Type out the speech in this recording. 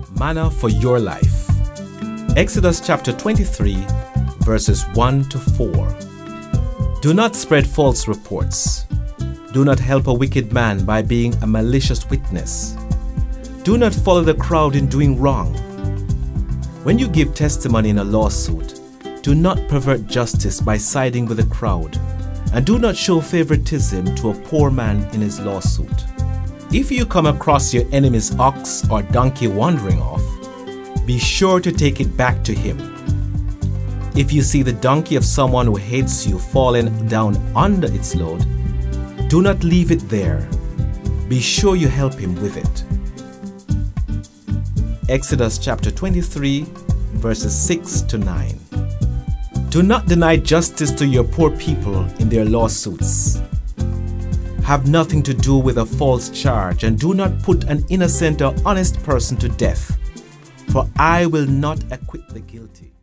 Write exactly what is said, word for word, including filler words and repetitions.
Manna for your life. Exodus chapter twenty-three, verses one to four. Do not spread false reports. Do not help a wicked man by being a malicious witness. Do not follow the crowd in doing wrong. When you give testimony in a lawsuit, do not pervert justice by siding with the crowd, and do not show favoritism to a poor man in his lawsuit. If you come across your enemy's ox or donkey wandering off, be sure to take it back to him. If you see the donkey of someone who hates you falling down under its load, do not leave it there. Be sure you help him with it. Exodus chapter twenty-three, verses six to nine. Do not deny justice to your poor people in their lawsuits. Have nothing to do with a false charge, and do not put an innocent or honest person to death, for I will not acquit the guilty.